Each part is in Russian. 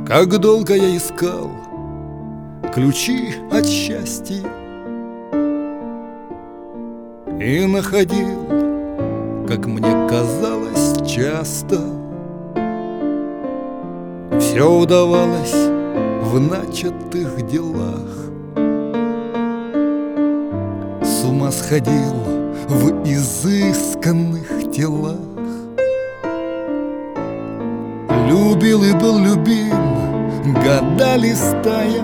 Как долго я искал ключи от счастья и находил, как мне казалось, часто. Все удавалось в начатых делах. С ума сходил в изысканных телах. Любил и был любим, года листая,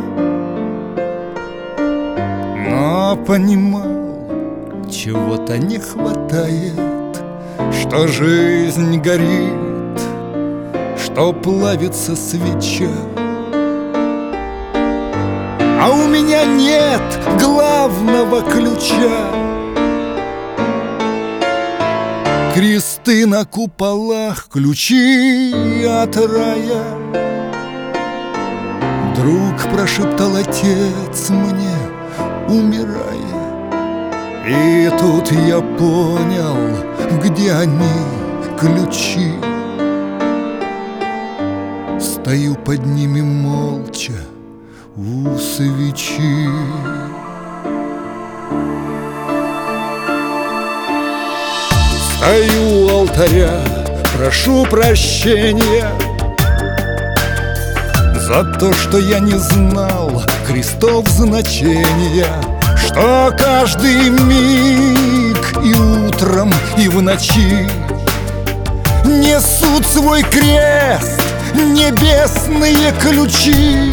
но понимал, чего-то не хватает, что жизнь горит, что плавится свеча. А у меня нет главного ключа. Кресты на куполах, ключи от рая. Друг прошептал отец мне, умирая. И тут я понял, где они, ключи. Стою под ними молча у свечи. Стою у алтаря, прошу прощения за то, что я не знал крестов значения, что каждый миг и утром, и в ночи несут свой крест небесные ключи.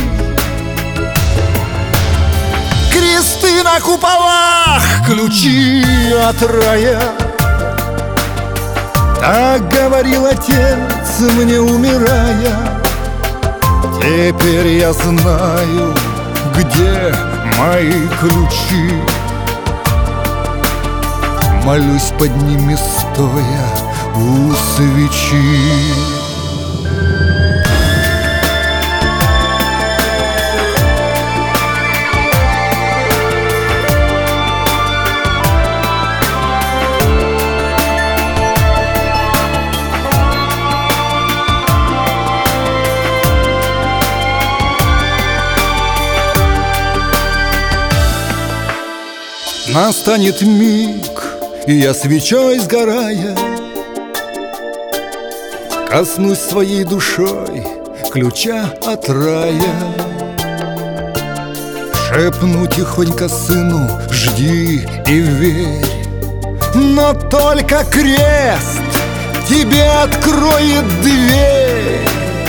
Кресты на куполах, ключи от рая. Так говорил отец мне, умирая. Теперь я знаю, где мои ключи. Молюсь под ними стоя у свечи. Настанет миг, и я свечой сгорая коснусь своей душой ключа от рая. Шепну тихонько сыну, жди и верь, но только крест тебе откроет дверь.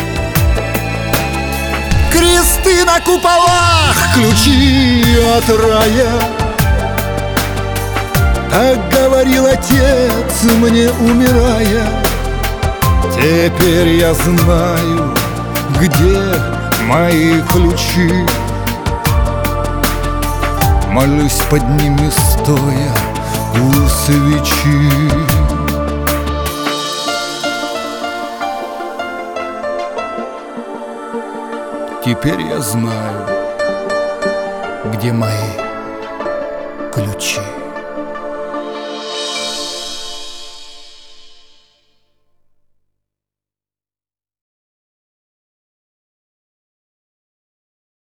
Кресты на куполах, ключи от рая. Так говорил отец мне, умирая. Теперь я знаю, где мои ключи. Молюсь под ними стоя у свечи. Теперь я знаю, где мои ключи.